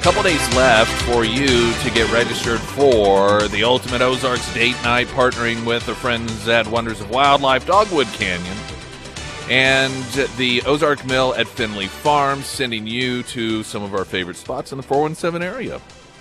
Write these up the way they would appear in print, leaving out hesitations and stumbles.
Couple days left for you to get registered for the Ultimate Ozarks Date Night, partnering with the friends at Wonders of Wildlife, Dogwood Canyon, and the Ozark Mill at Finley Farms, sending you to some of our favorite spots in the 417 area.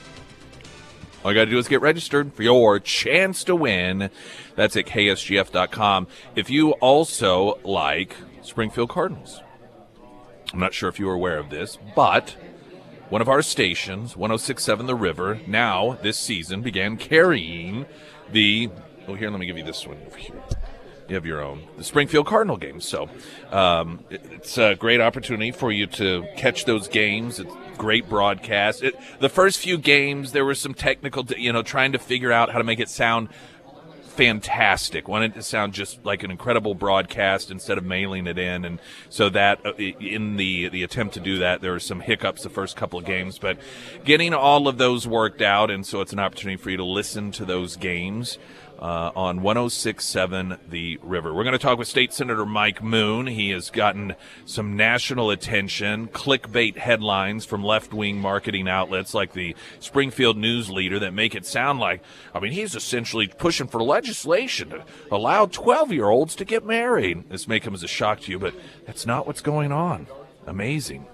All you got to do is get registered for your chance to win. That's at ksgf.com. If you also like Springfield Cardinals, I'm not sure if you were aware of this, but one of our stations, 106.7 The River, now this season began carrying the, here, let me give you this one over here. You have your own, the Springfield Cardinal games. So it's a great opportunity for you to catch those games. It's great broadcast. The first few games, there was some technical, trying to figure out how to make it sound fantastic. Wanted it to sound just like an incredible broadcast instead of mailing it in. And so that in the attempt to do that, there were some hiccups the first couple of games, but getting all of those worked out. And so it's an opportunity for you to listen to those games on 106.7 The River. We're going to talk with State Senator Mike Moon. He has gotten some national attention, clickbait headlines from left-wing marketing outlets like the Springfield News Leader that make it sound like, he's essentially pushing for legislation to allow 12-year-olds to get married. This may come as a shock to you, but that's not what's going on. Amazing.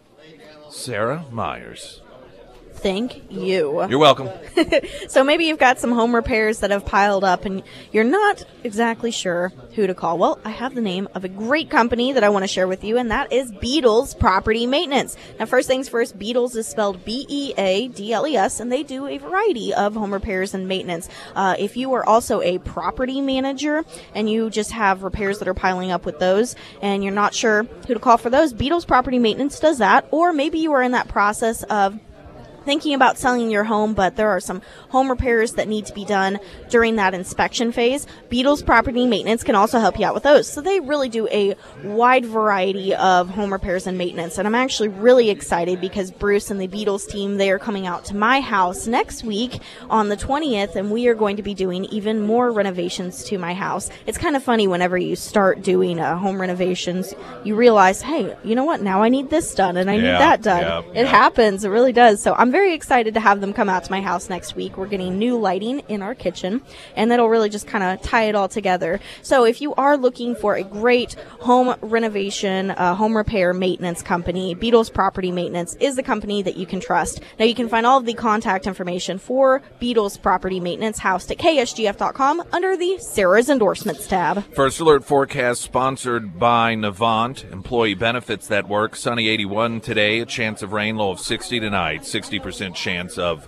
Sarah Myers. Thank you. You're welcome. So maybe you've got some home repairs that have piled up and you're not exactly sure who to call. Well, I have the name of a great company that I want to share with you, and that is Beadles Property Maintenance. Now, first things first, Beadles is spelled Beadles, and they do a variety of home repairs and maintenance. If you are also a property manager and you just have repairs that are piling up with those and you're not sure who to call for those, Beadles Property Maintenance does that. Or maybe you are in that process of thinking about selling your home, but there are some home repairs that need to be done during that inspection phase. Beadles Property Maintenance can also help you out with those. So they really do a wide variety of home repairs and maintenance. And I'm actually really excited because Bruce and the Beadles team, they are coming out to my house next week on the 20th, and we are going to be doing even more renovations to my house. It's kind of funny whenever you start doing home renovations, you realize, hey, you know what? Now I need this done and I need that done. It happens. It really does. So I'm very excited to have them come out to my house next week. We're getting new lighting in our kitchen, and that'll really just kind of tie it all together. So if you are looking for a great home renovation, home repair maintenance company, Beadles Property Maintenance is the company that you can trust. Now you can find all of the contact information for Beadles Property Maintenance housed at ksgf.com under the Sarah's Endorsements tab. First Alert Forecast sponsored by Navant. Employee benefits that work. Sunny 81 today, a chance of rain, low of 60 tonight, 60% chance of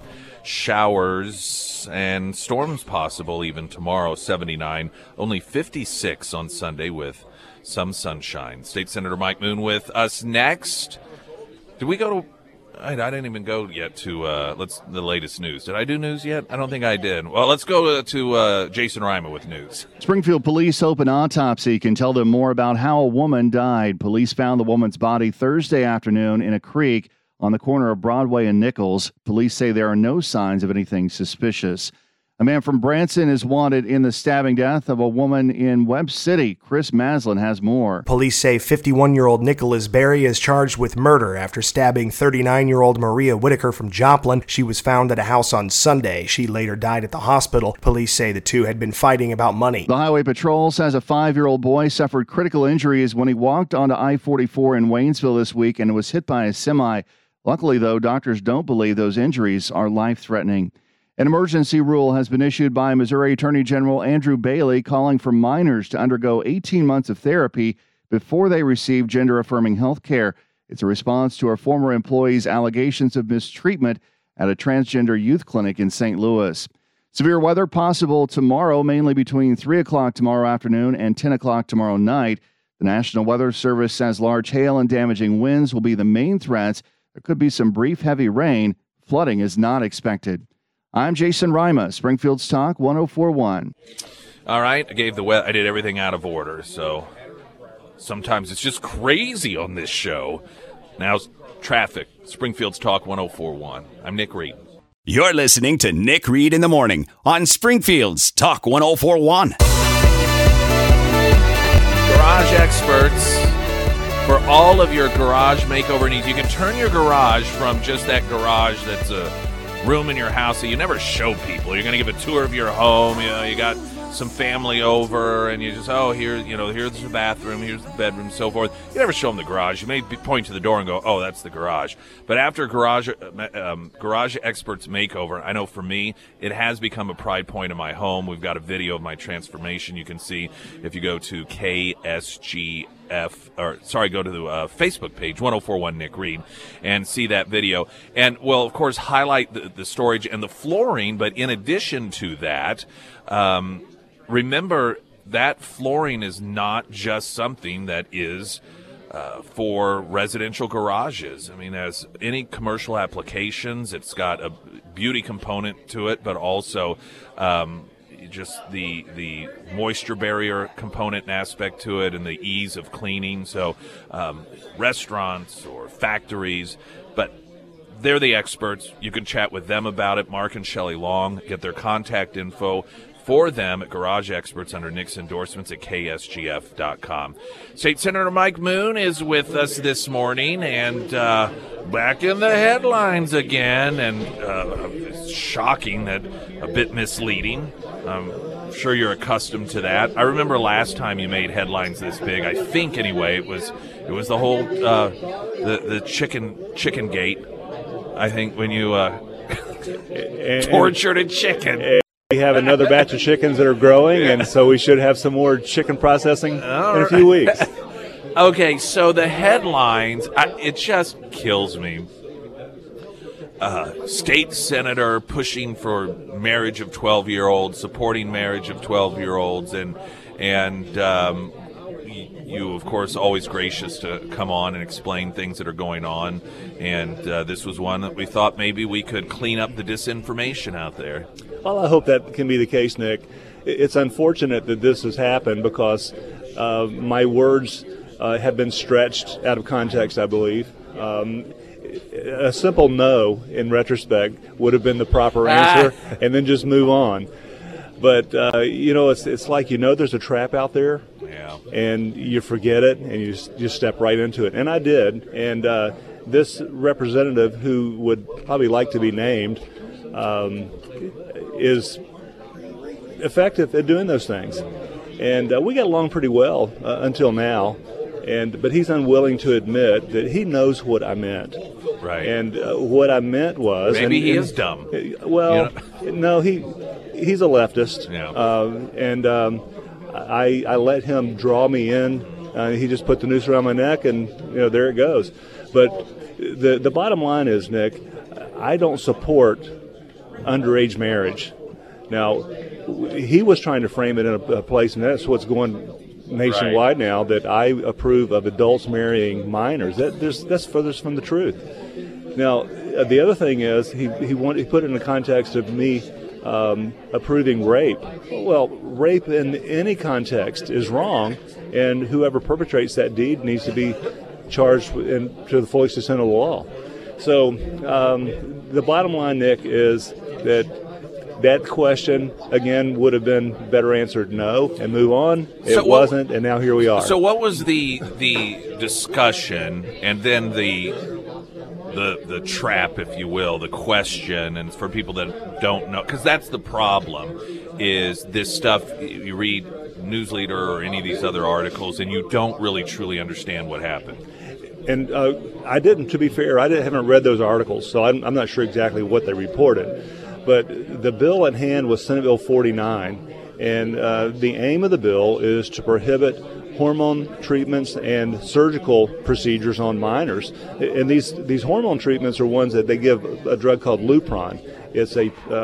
showers and storms possible even tomorrow, 79. Only 56 on Sunday with some sunshine. State Senator Mike Moon with us next. Did we go to... I didn't even go yet to the latest news. Did I do news yet? I don't think I did. Well, let's go to Jason Rima with news. Springfield police hope an autopsy can tell them more about how a woman died. Police found the woman's body Thursday afternoon in a creek on the corner of Broadway and Nichols. Police say there are no signs of anything suspicious. A man from Branson is wanted in the stabbing death of a woman in Webb City. Chris Maslin has more. Police say 51-year-old Nicholas Berry is charged with murder after stabbing 39-year-old Maria Whitaker from Joplin. She was found at a house on Sunday. She later died at the hospital. Police say the two had been fighting about money. The Highway Patrol says a 5-year-old boy suffered critical injuries when he walked onto I-44 in Waynesville this week and was hit by a semi. Luckily, though, doctors don't believe those injuries are life-threatening. An emergency rule has been issued by Missouri Attorney General Andrew Bailey calling for minors to undergo 18 months of therapy before they receive gender-affirming health care. It's a response to a former employee's allegations of mistreatment at a transgender youth clinic in St. Louis. Severe weather possible tomorrow, mainly between 3 o'clock tomorrow afternoon and 10 o'clock tomorrow night. The National Weather Service says large hail and damaging winds will be the main threats. There could be some brief heavy rain. Flooding is not expected. I'm Jason Rima, Springfield's Talk 104.1. All right, I did everything out of order, so sometimes it's just crazy on this show. Now traffic, Springfield's Talk 104.1. I'm Nick Reed. You're listening to Nick Reed in the Morning on Springfield's Talk 104.1. Garage experts for all of your garage makeover needs. You can turn your garage from just that garage that's a room in your house that you never show people. You're going to give a tour of your home. You got some family over, and you just, here's the bathroom, here's the bedroom, so forth. You never show them the garage. You may point to the door and go, oh, that's the garage. But after Garage Experts Makeover, I know for me, it has become a pride point of my home. We've got a video of my transformation you can see if you go to go to the Facebook page, 1041 Nick Reed, and see that video. And, well, of course, highlight the storage and the flooring, but in addition to that, remember that flooring is not just something that is for residential garages. I mean, as any commercial applications, it's got a beauty component to it, but also just the moisture barrier component and aspect to it, and the ease of cleaning. So restaurants or factories, but they're the experts. You can chat with them about it. Mark and Shelley Long, get their contact info for them at Garage Experts under Nick's endorsements at ksgf.com. State Senator Mike Moon is with us this morning, and back in the headlines again, and it's shocking, that a bit misleading. I'm sure you're accustomed to that. I remember last time you made headlines this big, I think anyway, it was the whole the chicken gate. I think when you tortured a chicken. We have another batch of chickens that are growing, and so we should have some more chicken processing in a few weeks. Okay, so the headlines, it just kills me. State senator pushing for marriage of 12-year-olds, supporting marriage of 12-year-olds, and you, of course, always gracious to come on and explain things that are going on. And this was one that we thought maybe we could clean up the disinformation out there. Well, I hope that can be the case, Nick. It's unfortunate that this has happened because my words have been stretched out of context, I believe. A simple no, in retrospect, would have been the proper answer, and then just move on. But, it's like, there's a trap out there, and you forget it, and you just step right into it. And I did. And this representative, who would probably like to be named, is effective at doing those things. And we got along pretty well until now. But he's unwilling to admit that he knows what I meant. Right. And what I meant was... Maybe he is dumb. Well, no, he's a leftist. Yeah. I let him draw me in. He just put the noose around my neck, and there it goes. But the bottom line is, Nick, I don't support underage marriage. Now, he was trying to frame it in a place, and that's what's going nationwide now, that I approve of adults marrying minors. That's furthest from the truth. Now, the other thing is he put it in the context of me approving rape. Well, rape in any context is wrong, and whoever perpetrates that deed needs to be charged to the fullest extent of the law. So the bottom line, Nick, is that question, again, would have been better answered no and move on. It wasn't, and now here we are. So what was the discussion, and then the trap, if you will, the question, and for people that don't know, because that's the problem, is this stuff, you read Newsleader or any of these other articles, and you don't really truly understand what happened. And I didn't, to be fair, haven't read those articles, so I'm not sure exactly what they reported. But the bill at hand was Senate Bill 49, and the aim of the bill is to prohibit hormone treatments and surgical procedures on minors. And these hormone treatments are ones that they give a drug called Lupron. It's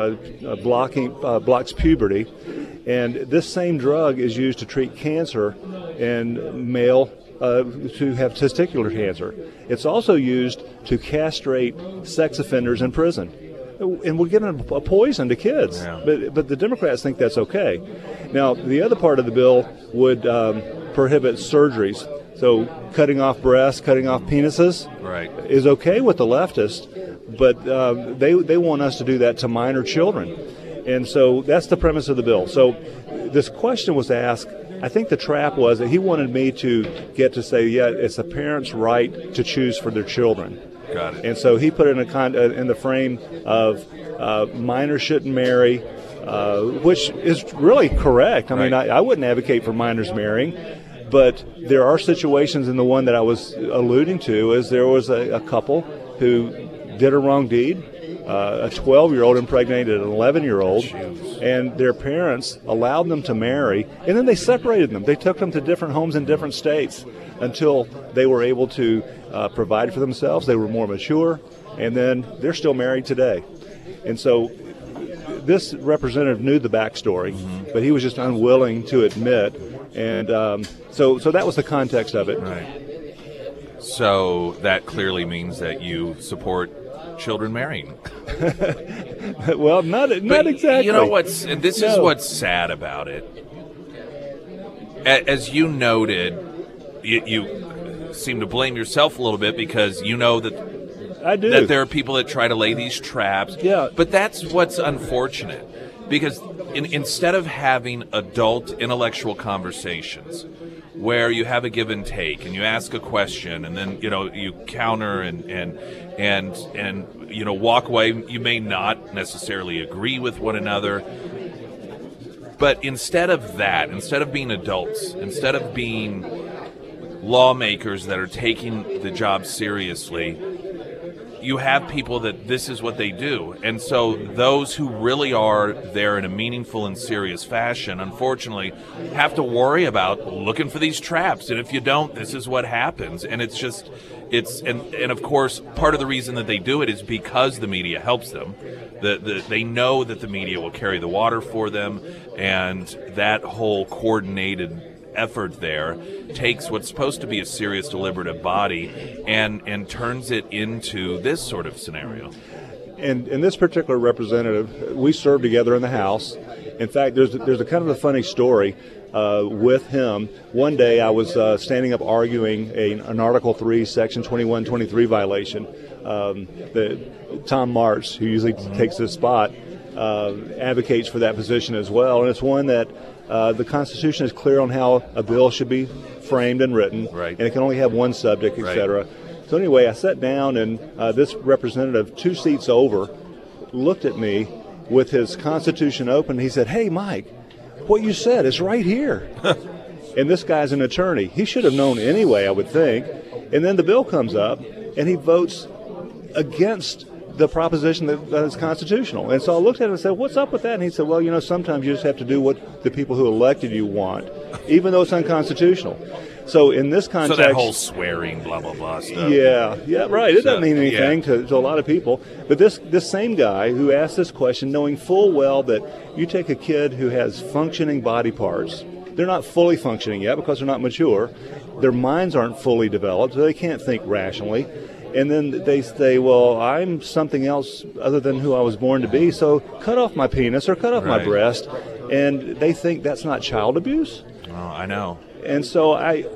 blocks puberty, and this same drug is used to treat cancer in male who have testicular cancer. It's also used to castrate sex offenders in prison. And we're giving a poison to kids. Yeah. But the Democrats think that's okay. Now, the other part of the bill would prohibit surgeries. So cutting off breasts, cutting off penises is okay with the leftists, but they want us to do that to minor children. And so that's the premise of the bill. So this question was asked, I think the trap was that he wanted me to get to say, yeah, it's a parent's right to choose for their children. Got it. And so he put it in the frame of minors shouldn't marry, which is really correct. I mean, I wouldn't advocate for minors marrying, but there are situations, and the one that I was alluding to is there was a couple who did a wrong deed. A 12-year-old impregnated an 11-year-old, and their parents allowed them to marry, and then they separated them. They took them to different homes in different states until they were able to provide for themselves. They were more mature, and then they're still married today. And so this representative knew the backstory, but he was just unwilling to admit, and so that was the context of it. Right. So that clearly means that you support children marrying. Well, not exactly. You know what's, and this is what's sad about it. As you noted, you seem to blame yourself a little bit because you know that I do. That there are people that try to lay these traps. Yeah. But that's what's unfortunate, because instead of having adult intellectual conversations where you have a give and take and you ask a question and then you counter and walk away, you may not necessarily agree with one another, but instead of that, instead of being adults, instead of being lawmakers that are taking the job seriously, you have people that this is what they do. And so those who really are there in a meaningful and serious fashion, unfortunately, have to worry about looking for these traps. And if you don't, this is what happens. And it's just, and of course, part of the reason that they do it is because the media helps them. They know that the media will carry the water for them, and that whole coordinated effort there takes what's supposed to be a serious deliberative body and turns it into this sort of scenario. And this particular representative, we served together in the House. In fact, there's a kind of a funny story with him. One day I was standing up arguing an Article 3, Section 2123 violation. Tom March, who usually takes this spot, advocates for that position as well. And it's one that the Constitution is clear on how a bill should be framed and written, right, and it can only have one subject, etc. Right. So anyway, I sat down, and this representative, 2 seats over, looked at me with his Constitution open. He said, "Hey, Mike, what you said is right here." And this guy's an attorney. He should have known anyway, I would think. And then the bill comes up, and he votes against the proposition that is constitutional. And so I looked at him and said, "What's up with that?" And he said, "Well, sometimes you just have to do what the people who elected you want, even though it's unconstitutional." So in this context... So that whole swearing, blah, blah, blah stuff. Yeah, right. It doesn't mean anything to a lot of people. But this same guy who asked this question, knowing full well that you take a kid who has functioning body parts, they're not fully functioning yet because they're not mature, their minds aren't fully developed, so they can't think rationally. And then they say, "Well, I'm something else other than who I was born to be, so cut off my penis or cut off my breast." And they think that's not child abuse. Oh, I know. And so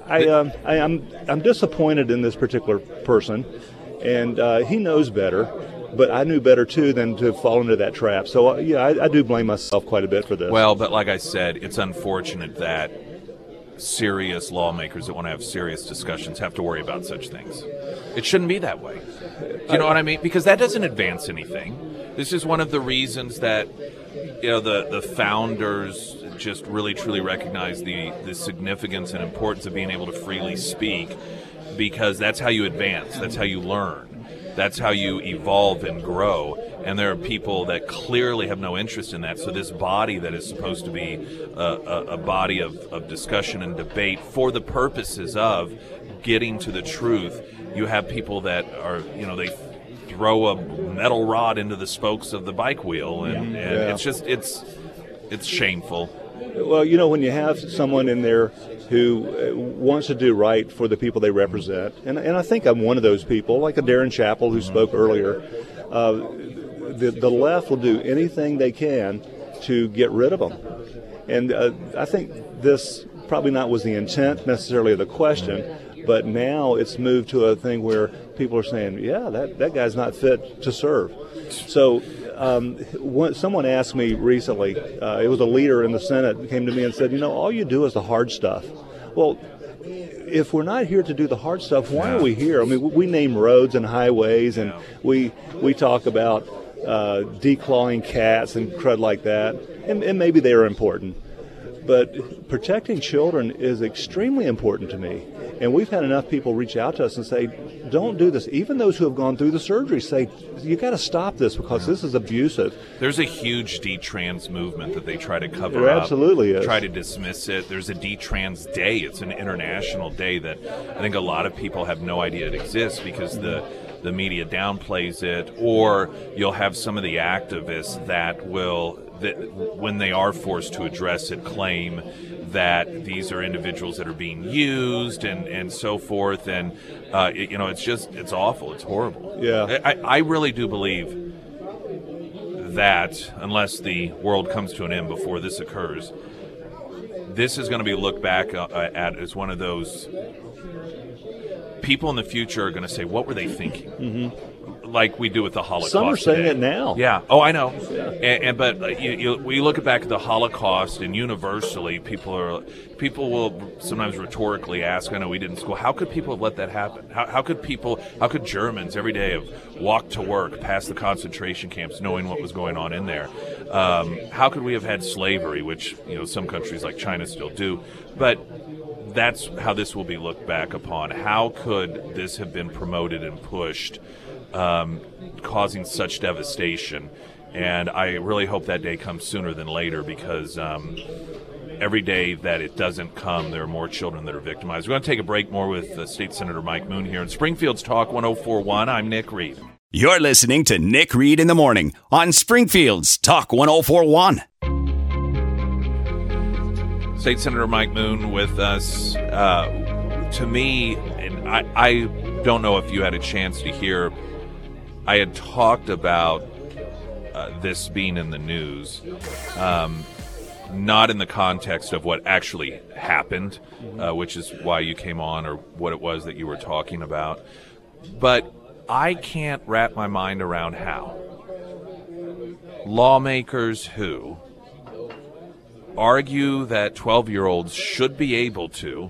I'm disappointed in this particular person, and he knows better, but I knew better too than to fall into that trap. So I do blame myself quite a bit for this. Well, but like I said, it's unfortunate that serious lawmakers that want to have serious discussions have to worry about such things. It shouldn't be that way. Do you know what I mean? Because that doesn't advance anything. This is one of the reasons that the founders just really truly recognize the significance and importance of being able to freely speak, because that's how you advance, that's how you learn, that's how you evolve and grow. And there are people that clearly have no interest in that. So this body that is supposed to be a body of discussion and debate for the purposes of getting to the truth, you have people that are, they throw a metal rod into the spokes of the bike wheel, and it's just, it's shameful. Well, when you have someone in there who wants to do right for the people they represent, and I think I'm one of those people, like a Darren Chappell who spoke earlier, the left will do anything they can to get rid of them. And I think this probably not was the intent necessarily of the question, but now it's moved to a thing where people are saying, yeah, that guy's not fit to serve. So Someone asked me recently, it was a leader in the Senate, came to me and said, all you do is the hard stuff. Well, if we're not here to do the hard stuff, why are we here? I mean, we name roads and highways, and we talk about declawing cats and crud like that, and maybe they are important. But protecting children is extremely important to me. And we've had enough people reach out to us and say, don't do this. Even those who have gone through the surgery say, you got to stop this because this is abusive. There's a huge detrans movement that they try to cover There up. absolutely is. Try to dismiss it. There's a detrans day. It's an international day that I think a lot of people have no idea it exists because the media downplays it, or you'll have some of the activists that when they are forced to address it, claim that these are individuals that are being used and so forth. And, it's awful. It's horrible. Yeah. I really do believe that unless the world comes to an end before this occurs, this is going to be looked back at as one of those people in the future are going to say, what were they thinking? Mm-hmm. Like we do with the Holocaust. Some are saying today. it now. Yeah. Oh, I know. Yeah. But we look back at the Holocaust, and universally, people will sometimes rhetorically ask, I know we did in school, how could people have let that happen? How could Germans every day have walked to work past the concentration camps knowing what was going on in there? How could we have had slavery, which some countries like China still do? But that's how this will be looked back upon. How could this have been promoted and pushed, causing such devastation? And I really hope that day comes sooner than later, because every day that it doesn't come, there are more children that are victimized. We're going to take a break. More with State Senator Mike Moon here in Springfield's Talk 1041. I'm Nick Reed. You're listening to Nick Reed in the Morning on Springfield's Talk 1041. State Senator Mike Moon with us. To me, and I don't know if you had a chance to hear, I had talked about this being in the news, not in the context of what actually happened, which is why you came on, or what it was that you were talking about. But I can't wrap my mind around how lawmakers who argue that 12-year-olds should be able to,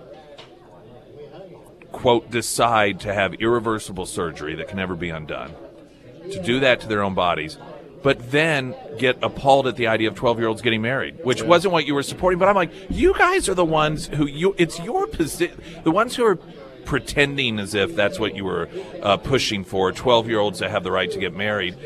quote, decide to have irreversible surgery that can never be undone, to do that to their own bodies, but then get appalled at the idea of 12-year-olds getting married, which wasn't what you were supporting. But I'm like, you guys are the ones who it's your position, the ones who are pretending as if that's what you were pushing for, 12-year-olds that have the right to get married.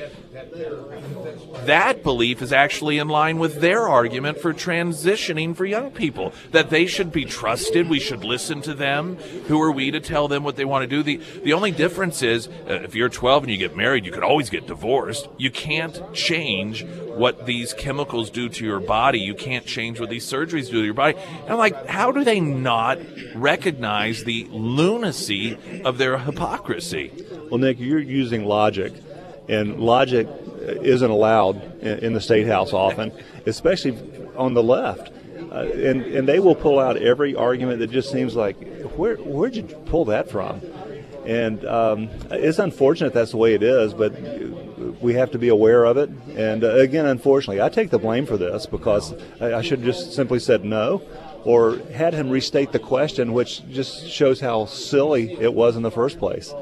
That belief is actually in line with their argument for transitioning for young people, that they should be trusted, we should listen to them. Who are we to tell them what they want to do? The only difference is, if you're 12 and you get married, you could always get divorced. You can't change what these chemicals do to your body. You can't change what these surgeries do to your body. And I'm like, how do they not recognize the lunacy of their hypocrisy? Well, Nick, you're using logic, and logic isn't allowed in the State House often, especially on the left. And they will pull out every argument that just seems like, where'd you pull that from? And it's unfortunate that's the way it is, but we have to be aware of it. And again, unfortunately, I take the blame for this, because I should have just simply said no, or had him restate the question, which just shows how silly it was in the first place.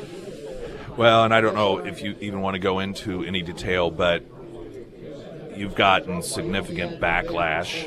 Well, and I don't know if you even want to go into any detail, but you've gotten significant backlash,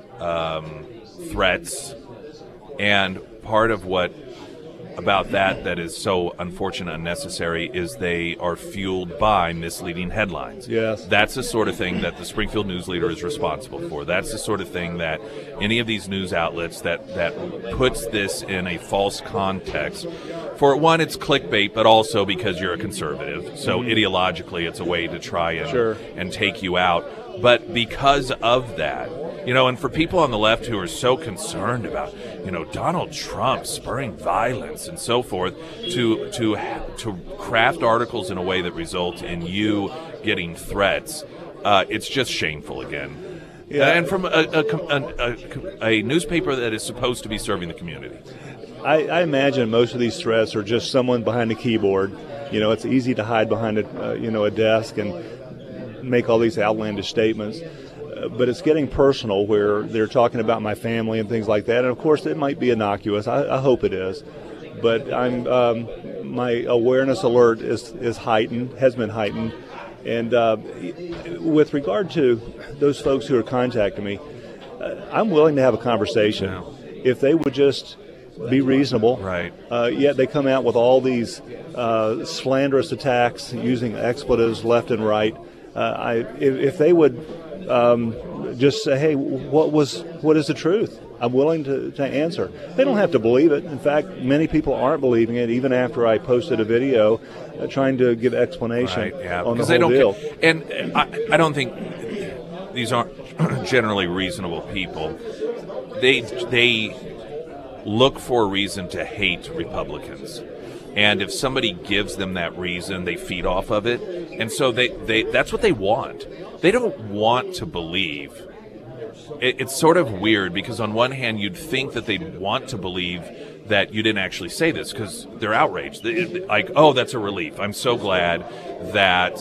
threats, and part of what about that is so unfortunate and unnecessary is they are fueled by misleading headlines. Yes. That's the sort of thing that the Springfield News Leader is responsible for. That's the sort of thing that any of these news outlets that puts this in a false context. For one, it's clickbait, but also because you're a conservative. So ideologically, it's a way to try and take you out. But because of that, and for people on the left who are so concerned about, Donald Trump spurring violence and so forth, to craft articles in a way that results in you getting threats, it's just shameful again. Yeah. And from a newspaper that is supposed to be serving the community. I imagine most of these threats are just someone behind a keyboard. It's easy to hide behind a desk, and make all these outlandish statements. But it's getting personal where they're talking about my family and things like that. And of course, it might be innocuous. I hope it is. But my awareness alert is heightened, has been heightened. And with regard to those folks who are contacting me, I'm willing to have a conversation if they would just be reasonable. Right. Yet they come out with all these slanderous attacks using expletives left and right. If they would just say, hey, what is the truth? I'm willing to answer. They don't have to believe it. In fact, many people aren't believing it, even after I posted a video trying to give explanation on the whole deal. And I don't think these aren't generally reasonable people. They look for a reason to hate Republicans. And if somebody gives them that reason, they feed off of it. And so they that's what they want. They don't want to believe. It's sort of weird because on one hand, you'd think that they'd want to believe that you didn't actually say this because they're outraged. Like, oh, that's a relief. I'm so glad that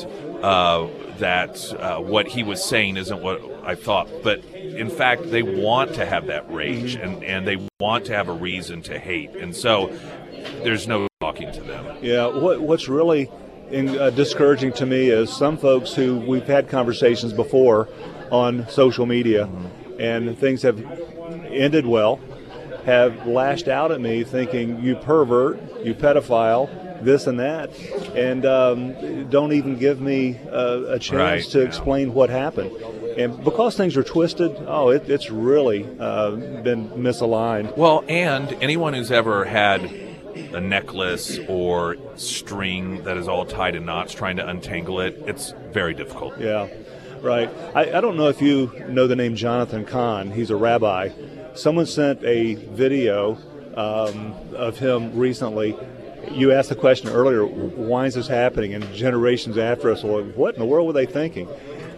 what he was saying isn't what I thought. But in fact, they want to have that rage and they want to have a reason to hate. And so there's no talking to them. Yeah, what's really discouraging to me is some folks who we've had conversations before on social media and things have ended well, have lashed out at me thinking, you pervert, you pedophile, this and that, and don't even give me a chance to explain what happened. And because things are twisted, it's really been misaligned. Well, and anyone who's ever had a necklace or string that is all tied in knots trying to untangle it, it's very difficult. Yeah, right. I don't know if you know the name Jonathan Cahn. He's a rabbi. Someone sent a video of him recently. You asked the question earlier, why is this happening? And generations after us, well, what in the world were they thinking?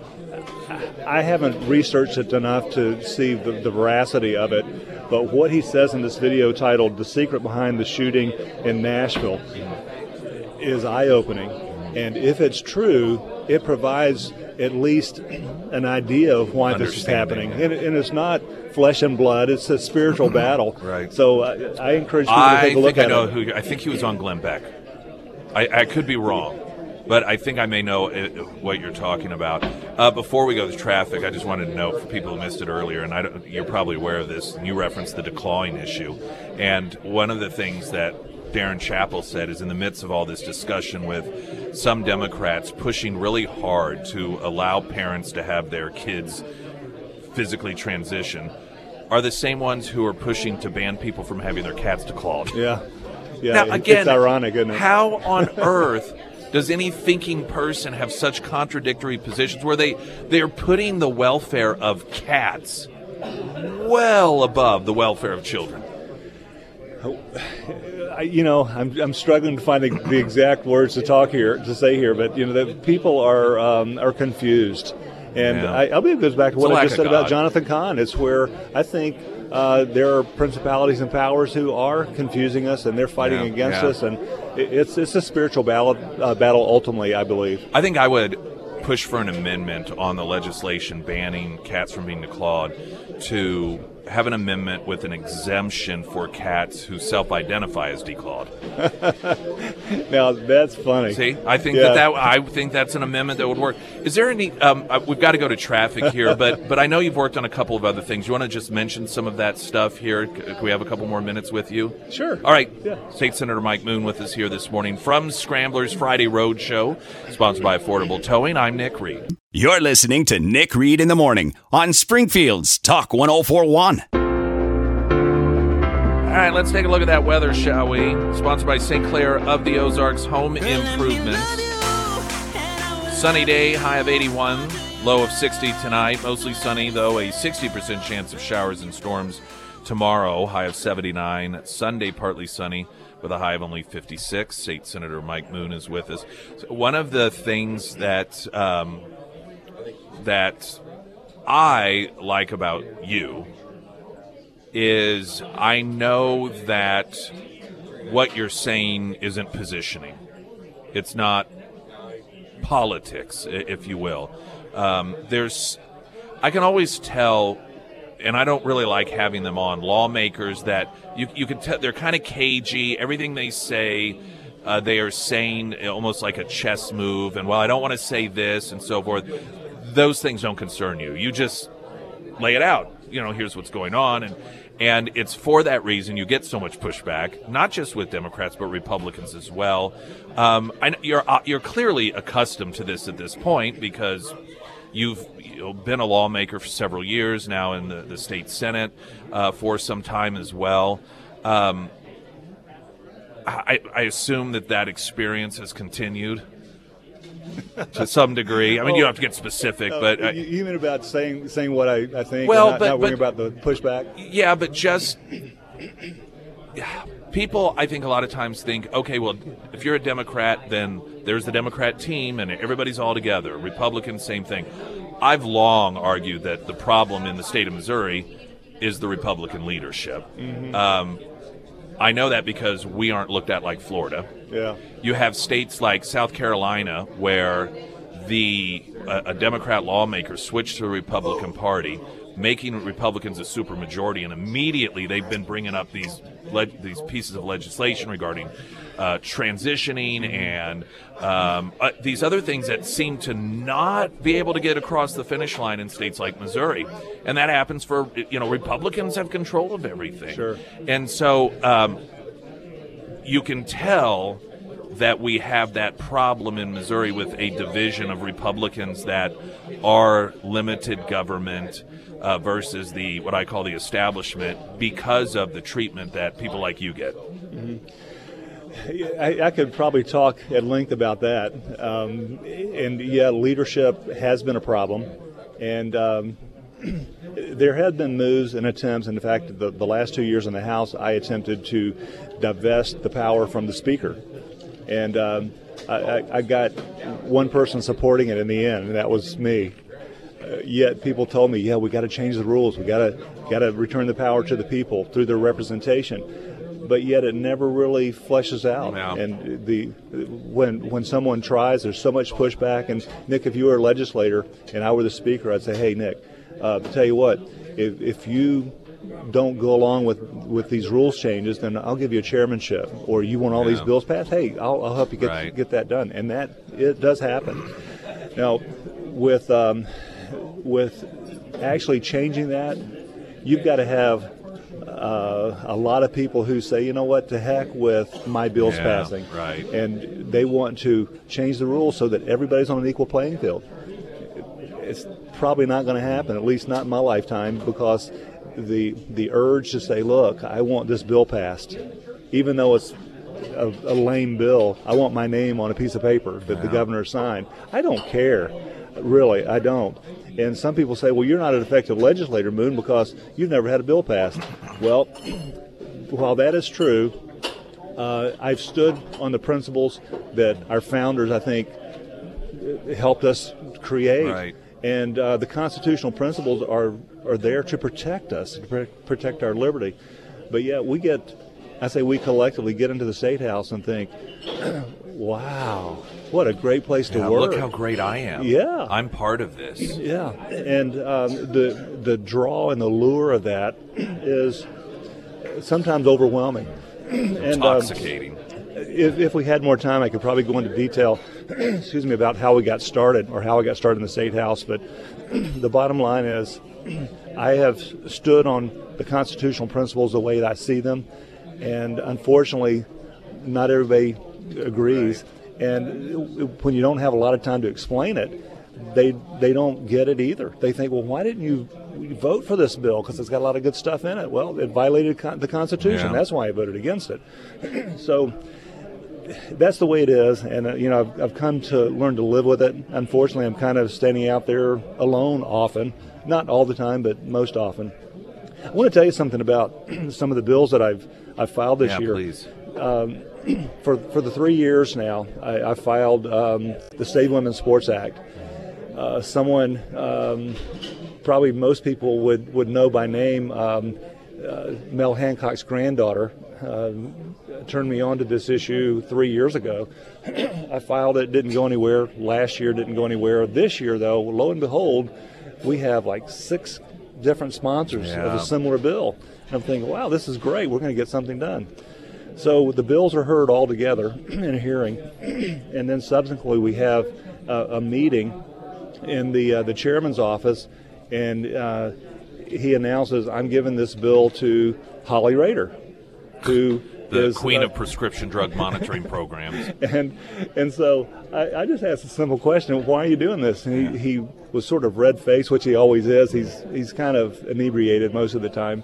I haven't researched it enough to see the veracity of it, but what he says in this video titled "The Secret Behind the Shooting in Nashville" is eye-opening. And if it's true, it provides at least an idea of why this is happening. And it's not flesh and blood, it's a spiritual battle. Right. So I encourage people to take a look at it. I think he was on Glenn Beck. I could be wrong, but I think I may know what you're talking about. Before we go to traffic, I just wanted to note for people who missed it earlier, and you're probably aware of this, and you referenced the declawing issue. And one of the things that Darren Chappell said is in the midst of all this discussion with some Democrats pushing really hard to allow parents to have their kids physically transition, are the same ones who are pushing to ban people from having their cats declawed. Yeah. Now, again, it's ironic, isn't it? How on earth does any thinking person have such contradictory positions where they're putting the welfare of cats well above the welfare of children? I'm struggling to find the exact words to say here, but the people are confused, and I believe it goes back to what I just said about Jonathan Cahn. It's where I think there are principalities and powers who are confusing us, and they're fighting against us, and it's a spiritual battle ultimately, I believe. I think I would push for an amendment on the legislation banning cats from being declawed to have an amendment with an exemption for cats who self-identify as declawed. Now that's funny. See, I think I think that's an amendment that would work. Is there any? We've got to go to traffic here, but I know you've worked on a couple of other things. You want to just mention some of that stuff here? Can we have a couple more minutes with you? Sure. All right. Yeah. State Senator Mike Moon with us here this morning from Scramblers Friday Road Show, sponsored by Affordable Towing. I'm Nick Reed. You're listening to Nick Reed in the Morning on Springfield's Talk 104.1. All right, let's take a look at that weather, shall we? Sponsored by St. Clair of the Ozarks Home Improvements. Sunny day, high of 81, low of 60 tonight. Mostly sunny, though, a 60% chance of showers and storms tomorrow, high of 79. Sunday, partly sunny with a high of only 56. State Senator Mike Moon is with us. So one of the things that I like about you is I know that what you're saying isn't positioning. It's not politics, if you will. I can always tell, and I don't really like having them on, lawmakers that you can tell they're kind of cagey. Everything they say, they are saying almost like a chess move, and well, I don't want to say this and so forth. Those things don't concern you. You just lay it out. Here's what's going on, and it's for that reason you get so much pushback, not just with Democrats but Republicans as well. You're clearly accustomed to this at this point because you've been a lawmaker for several years now in the state Senate for some time as well. I assume that experience has continued to some degree. I mean, you don't have to get specific, but you mean about saying what I think, well, and not worrying about the pushback? Yeah, but just people, I think a lot of times think, okay, well, if you're a Democrat, then there's the Democrat team, and everybody's all together. Republicans, same thing. I've long argued that the problem in the state of Missouri is the Republican leadership. Mm-hmm. I know that because we aren't looked at like Florida. Yeah. You have states like South Carolina where a Democrat lawmaker switched to the Republican Party, making Republicans a supermajority, and immediately they've been bringing up these pieces of legislation regarding transitioning and these other things that seem to not be able to get across the finish line in states like Missouri. And that happens for, Republicans have control of everything. Sure. And so you can tell that we have that problem in Missouri with a division of Republicans that are limited government versus what I call the establishment because of the treatment that people like you get. Mm-hmm. I could probably talk at length about that. And yeah, leadership has been a problem. And there have been moves and attempts. And in fact, the last 2 years in the House, I attempted to divest the power from the Speaker. And I got one person supporting it in the end, and that was me. Yet people told me, yeah, we got to change the rules. We got to return the power to the people through their representation. But yet it never really fleshes out. Yeah. And when someone tries, there's so much pushback. And Nick, if you were a legislator and I were the Speaker, I'd say, hey, Nick, tell you what, if you don't go along with these rules changes, then I'll give you a chairmanship. Or you want all these bills passed? Hey, I'll help you get that done. And that it does happen. Now, with actually changing that, you've got to have a lot of people who say, you know what, to heck with my bills passing. Right. And they want to change the rules so that everybody's on an equal playing field. It's probably not going to happen, at least not in my lifetime, because the urge to say, look, I want this bill passed, even though it's a lame bill, I want my name on a piece of paper that the governor signed. I don't care. Really, I don't. And some people say, well, you're not an effective legislator, Moon, because you've never had a bill passed. Well, while that is true, I've stood on the principles that our founders, I think, helped us create. Right. And the constitutional principles are there to protect us, to protect our liberty. But yet we collectively get into the State House and think, wow, what a great place to work. Look how great I am. Yeah. I'm part of this. Yeah. And the draw and the lure of that is sometimes overwhelming. Intoxicating. If we had more time, I could probably go into detail, about how we got started or how I got started in the State House. But the bottom line is I have stood on the constitutional principles the way that I see them. And unfortunately, not everybody agrees. Right. And when you don't have a lot of time to explain it, they don't get it either. They think, well, why didn't you vote for this bill? Because it's got a lot of good stuff in it. Well, it violated the Constitution. Yeah. That's why I voted against it. So that's the way it is. And, I've come to learn to live with it. Unfortunately, I'm kind of standing out there alone often. Not all the time, but most often. I want to tell you something about some of the bills that I've filed this year. Please. For the 3 years now, I filed the Save Women's Sports Act. Someone, probably most people would know by name, Mel Hancock's granddaughter, turned me on to this issue 3 years ago. I filed it, didn't go anywhere. Last year didn't go anywhere. This year, though, lo and behold, we have like 6 different sponsors of a similar bill. And I'm thinking, wow, this is great. We're going to get something done. So the bills are heard all together in a hearing, and then subsequently we have a meeting in the chairman's office, and he announces, I'm giving this bill to Holly Rader, who the is queen of prescription drug monitoring programs. And so I just asked a simple question: why are you doing this? And he was sort of red-faced, which he always is. He's kind of inebriated most of the time.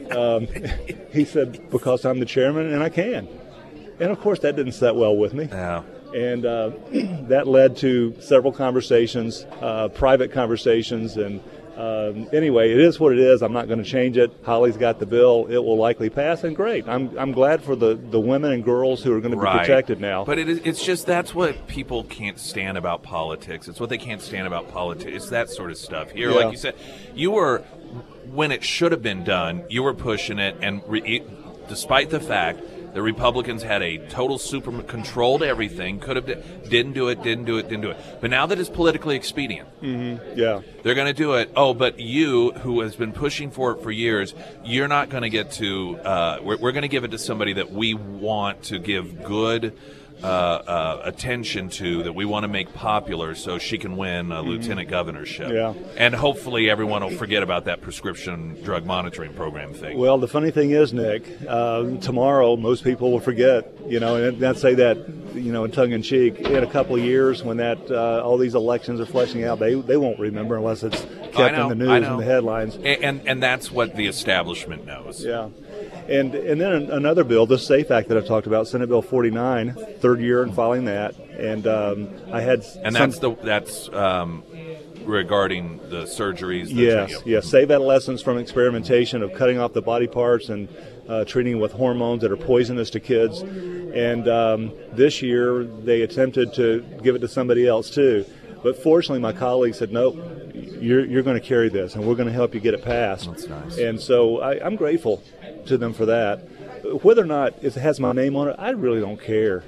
He said, because I'm the chairman and I can. And of course that didn't set well with me. Yeah. And that led to several conversations, private conversations, and anyway, it is what it is. I'm not going to change it. Holly's got the bill. It will likely pass, and great. I'm glad for the women and girls who are going to be protected now. But it's just that's what people can't stand about politics. It's what they can't stand about politics. It's that sort of stuff. Here, like you said, you were, when it should have been done, you were pushing it, and despite the fact the Republicans had a total controlled everything, didn't do it. But now that it's politically expedient, they're going to do it. Oh, but you, who has been pushing for it for years, you're not going to get to. We're going to give it to somebody that we want to give good attention to, that we want to make popular, so she can win a lieutenant governorship. Yeah. And hopefully everyone will forget about that prescription drug monitoring program thing. Well, the funny thing is, Nick, tomorrow most people will forget, and I'd say that, in tongue-in-cheek, in a couple of years when that all these elections are fleshing out, they won't remember unless it's kept in the news and the headlines. And that's what the establishment knows. Yeah. And then another bill, the SAFE Act that I've talked about, Senate Bill 49, third year in filing that, and I had. And that's regarding the surgeries. Yes, save adolescents from experimentation of cutting off the body parts and treating with hormones that are poisonous to kids. And this year they attempted to give it to somebody else too, but fortunately my colleague said, nope, you're going to carry this, and we're going to help you get it passed. That's nice. And so I'm grateful to them for that. Whether or not it has my name on it, I really don't care.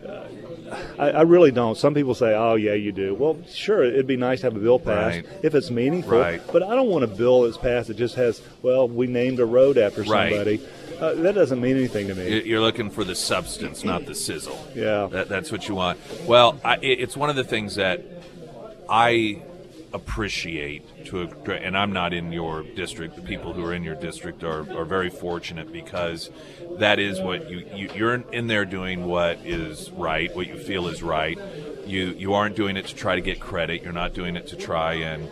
I really don't. Some people say, oh, yeah, you do. Well, sure, it'd be nice to have a bill passed if it's meaningful. Right. But I don't want a bill that's passed that just has, well, we named a road after somebody. That doesn't mean anything to me. You're looking for the substance, not the sizzle. Yeah. That's what you want. Well, it's one of the things that I appreciate, and I'm not in your district. The people who are in your district are very fortunate, because that is what you're in there doing what is right, what you feel is right. You aren't doing it to try to get credit. You're not doing it to try and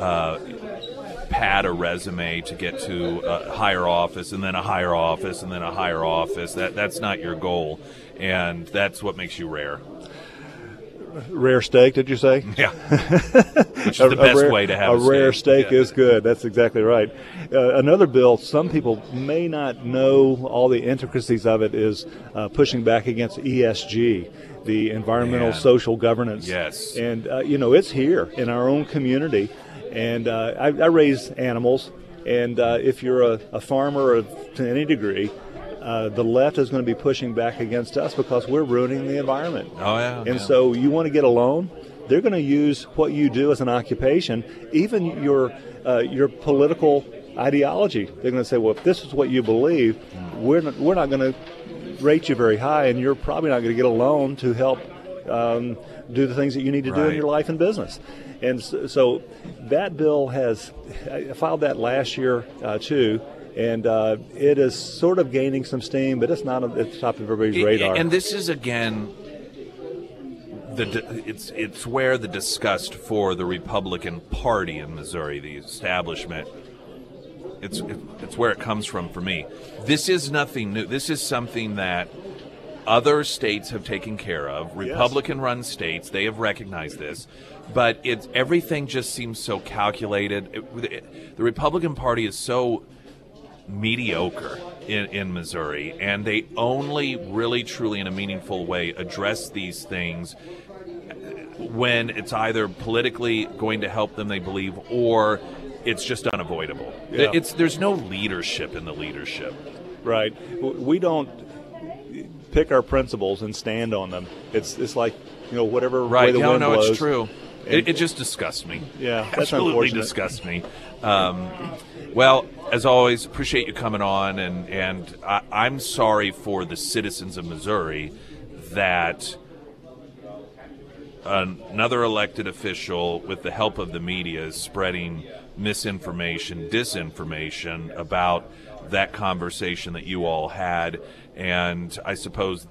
pad a resume to get to a higher office and then a higher office and then a higher office. That's not your goal, and that's what makes you rare. Rare steak, did you say? Yeah. Which is the best way to have a rare steak is good. That's exactly right. Another bill, some people may not know all the intricacies of it, is pushing back against ESG, the environmental social governance. Yes. And, it's here in our own community. And I raise animals. And if you're a farmer to any degree, the left is going to be pushing back against us because we're ruining the environment. Oh, yeah. And so you want to get a loan, they're going to use what you do as an occupation, even your political ideology. They're going to say, well, if this is what you believe, we're not going to rate you very high, and you're probably not going to get a loan to help do the things that you need to do in your life and business. And so that bill I filed that last year too. And it is sort of gaining some steam, but it's not at the top of everybody's radar. And this is, again, it's where the disgust for the Republican Party in Missouri, the establishment, it's where it comes from for me. This is nothing new. This is something that other states have taken care of. Republican-run states, they have recognized this. But everything just seems so calculated. The Republican Party is so mediocre in Missouri, and they only really truly in a meaningful way address these things when it's either politically going to help them, they believe, or it's just unavoidable. There's no leadership in the leadership. right? We don't pick our principles and stand on them. It's like, whatever way the wind blows. It's true. It just disgusts me. Yeah, that's absolutely unfortunate. disgusts me. Well, as always, appreciate you coming on, and I'm sorry for the citizens of Missouri that another elected official, with the help of the media, is spreading misinformation, disinformation about that conversation that you all had. And I suppose,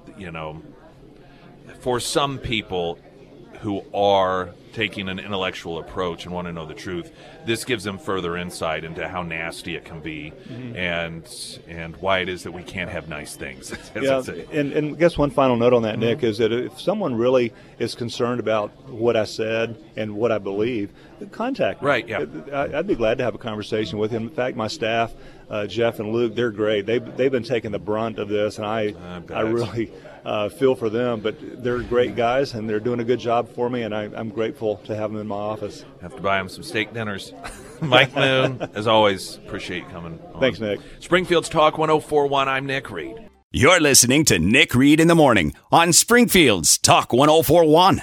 for some people who are taking an intellectual approach and want to know the truth, this gives them further insight into how nasty it can be, and why it is that we can't have nice things. Yeah, and I guess one final note on that, Nick, is that if someone really is concerned about what I said and what I believe, contact me. Right, yeah. I'd be glad to have a conversation with him. In fact, my staff, Jeff and Luke, they're great. They've been taking the brunt of this, and I really feel for them, but they're great guys, and they're doing a good job for me, and I'm grateful to have them in my office. Have to buy them some steak dinners. Mike Moon, as always, appreciate you coming on. Thanks, Nick. Springfield's Talk 1041, I'm Nick Reed. You're listening to Nick Reed in the Morning on Springfield's Talk 1041.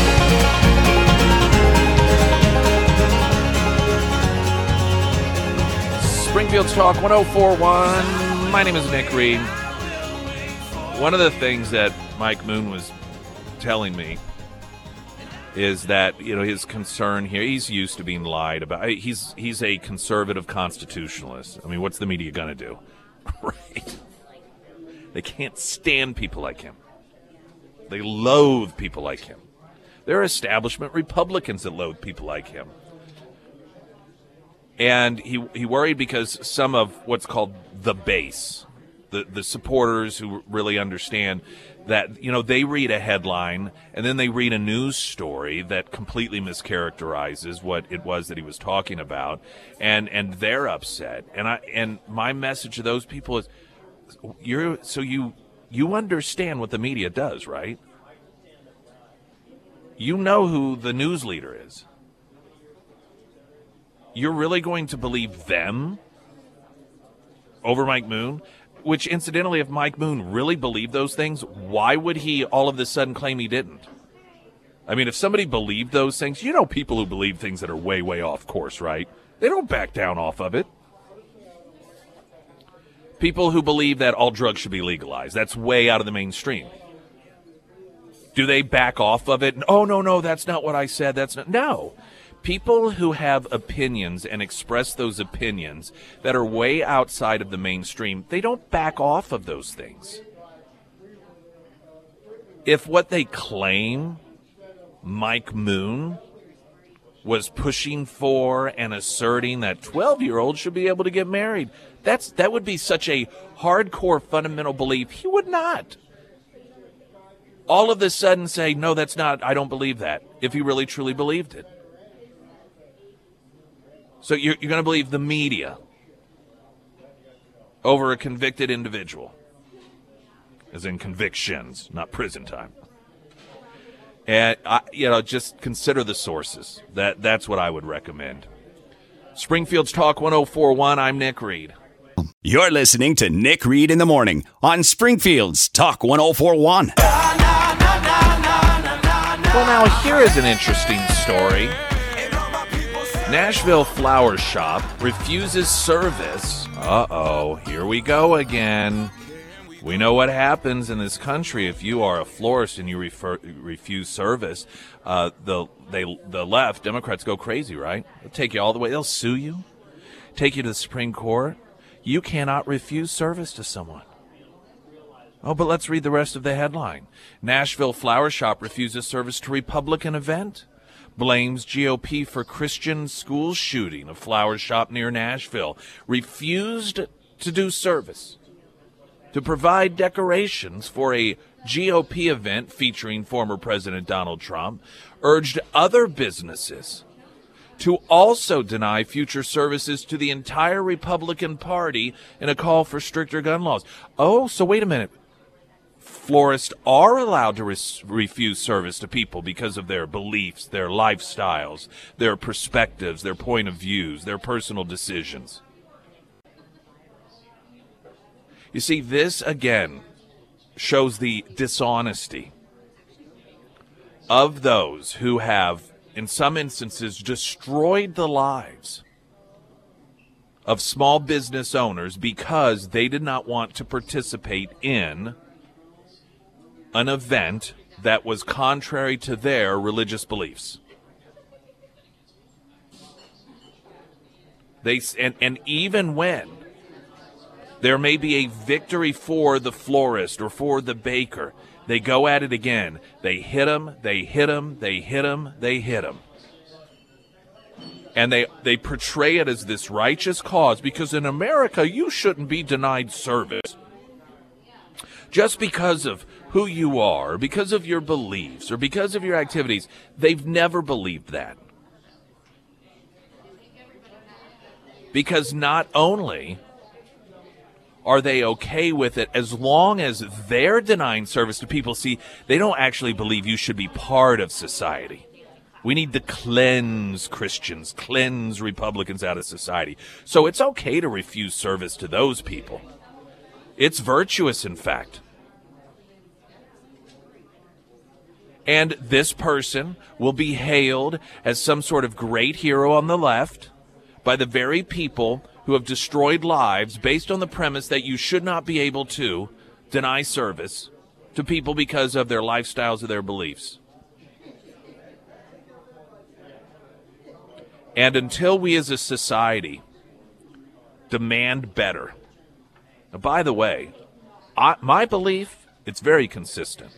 Springfield's Talk 1041. My name is Nick Reed. One of the things that Mike Moon was telling me is that, his concern here, he's used to being lied about. He's a conservative constitutionalist. I mean, what's the media going to do? Right? They can't stand people like him. They loathe people like him. There are establishment Republicans that loathe people like him. And he worried because some of what's called the base, the supporters who really understand that, they read a headline and then they read a news story that completely mischaracterizes what it was that he was talking about, and they're upset. And my message to those people is, you understand what the media does, right? You know who the news leader is. You're really going to believe them over Mike Moon? Which, incidentally, if Mike Moon really believed those things, why would he all of a sudden claim he didn't? I mean, if somebody believed those things, people who believe things that are way, way off course, right? They don't back down off of it. People who believe that all drugs should be legalized, that's way out of the mainstream. Do they back off of it? Oh, no, that's not what I said. No. People who have opinions and express those opinions that are way outside of the mainstream, they don't back off of those things. If what they claim Mike Moon was pushing for and asserting that 12-year-olds should be able to get married, that would be such a hardcore fundamental belief. He would not all of a sudden say, no, that's not, I don't believe that, if he really truly believed it. So you're going to believe the media over a convicted individual, as in convictions, not prison time. And just consider the sources. That's what I would recommend. Springfield's Talk 1041. I'm Nick Reed. You're listening to Nick Reed in the Morning on Springfield's Talk 1041. Well, now here is an interesting story. Nashville Flower Shop refuses service. Uh-oh, here we go again. We know what happens in this country if you are a florist and you refuse service. The left, Democrats, go crazy, right? They'll take you all the way. They'll sue you, take you to the Supreme Court. You cannot refuse service to someone. Oh, but let's read the rest of the headline. Nashville Flower Shop refuses service to Republican event. Blames GOP for Christian school shooting. A flower shop near Nashville refused to do service, to provide decorations for a GOP event featuring former President Donald Trump, urged other businesses to also deny future services to the entire Republican Party in a call for stricter gun laws. Oh, so wait a minute. Florists are allowed to refuse service to people because of their beliefs, their lifestyles, their perspectives, their point of views, their personal decisions. You see, this again shows the dishonesty of those who have, in some instances, destroyed the lives of small business owners because they did not want to participate in an event that was contrary to their religious beliefs. And even when there may be a victory for the florist or for the baker, they go at it again. They hit them, they hit them, they hit them, they hit them. And they portray it as this righteous cause, because in America you shouldn't be denied service just because of who you are, because of your beliefs, or because of your activities. They've never believed that. Because not only are they okay with it as long as they're denying service to people, see, they don't actually believe you should be part of society. We need to cleanse Christians, cleanse Republicans out of society. So it's okay to refuse service to those people. It's virtuous, in fact. And this person will be hailed as some sort of great hero on the left by the very people who have destroyed lives based on the premise that you should not be able to deny service to people because of their lifestyles or their beliefs. And until we as a society demand better. Now, by the way, my belief, it's very consistent.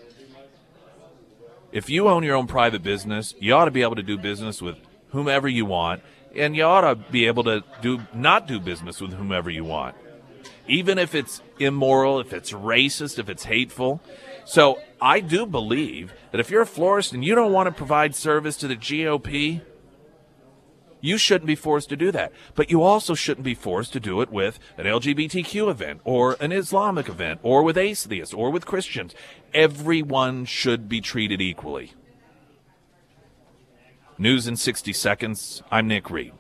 If you own your own private business, you ought to be able to do business with whomever you want, and you ought to be able to not do business with whomever you want, even if it's immoral, if it's racist, if it's hateful. So I do believe that if you're a florist and you don't want to provide service to the GOP, you shouldn't be forced to do that. But you also shouldn't be forced to do it with an LGBTQ event or an Islamic event or with atheists or with Christians. Everyone should be treated equally. News in 60 seconds. I'm Nick Reed.